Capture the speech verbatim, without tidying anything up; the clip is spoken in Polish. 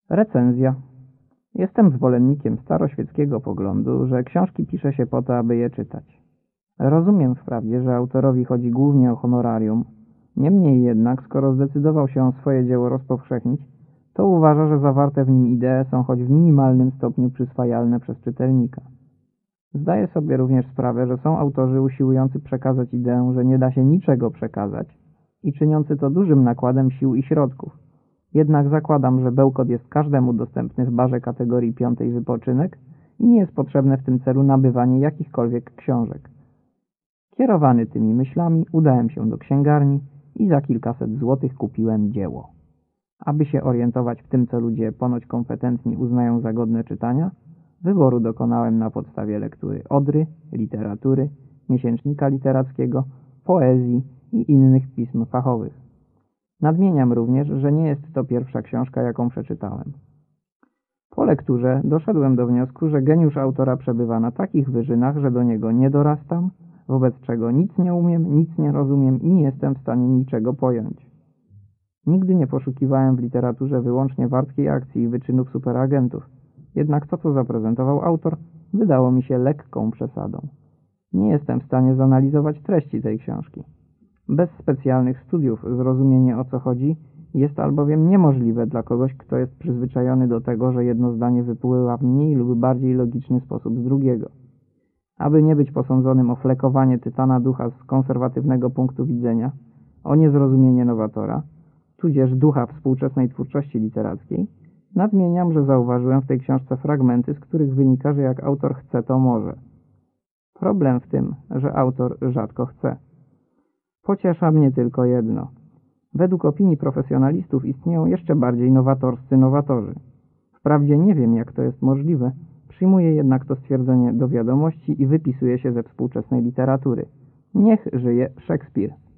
Recenzja. Jestem zwolennikiem staroświeckiego poglądu, że książki pisze się po to, aby je czytać. Rozumiem wprawdzie, że autorowi chodzi głównie o honorarium. Niemniej jednak, skoro zdecydował się on swoje dzieło rozpowszechnić, to uważa, że zawarte w nim idee są choć w minimalnym stopniu przyswajalne przez czytelnika. Zdaję sobie również sprawę, że są autorzy usiłujący przekazać ideę, że nie da się niczego przekazać i czyniący to dużym nakładem sił i środków. Jednak zakładam, że bełkot jest każdemu dostępny w barze kategorii piątej wypoczynek i nie jest potrzebne w tym celu nabywanie jakichkolwiek książek. Kierowany tymi myślami udałem się do księgarni i za kilkaset złotych kupiłem dzieło. Aby się orientować w tym, co ludzie ponoć kompetentni uznają za godne czytania, wyboru dokonałem na podstawie lektury Odry, literatury, miesięcznika literackiego, poezji i innych pism fachowych. Nadmieniam również, że nie jest to pierwsza książka, jaką przeczytałem. Po lekturze doszedłem do wniosku, że geniusz autora przebywa na takich wyżynach, że do niego nie dorastam, wobec czego nic nie umiem, nic nie rozumiem i nie jestem w stanie niczego pojąć. Nigdy nie poszukiwałem w literaturze wyłącznie wartkiej akcji i wyczynów superagentów, jednak to, co zaprezentował autor, wydało mi się lekką przesadą. Nie jestem w stanie zanalizować treści tej książki. Bez specjalnych studiów zrozumienie, o co chodzi, jest albowiem niemożliwe dla kogoś, kto jest przyzwyczajony do tego, że jedno zdanie wypływa w mniej lub bardziej logiczny sposób z drugiego. Aby nie być posądzonym o flekowanie tytana ducha z konserwatywnego punktu widzenia, o niezrozumienie nowatora, tudzież ducha współczesnej twórczości literackiej, nadmieniam, że zauważyłem w tej książce fragmenty, z których wynika, że jak autor chce, to może. Problem w tym, że autor rzadko chce. Pociesza mnie tylko jedno. Według opinii profesjonalistów istnieją jeszcze bardziej nowatorscy nowatorzy. Wprawdzie nie wiem, jak to jest możliwe, przyjmuję jednak to stwierdzenie do wiadomości i wypisuję się ze współczesnej literatury. Niech żyje Szekspir.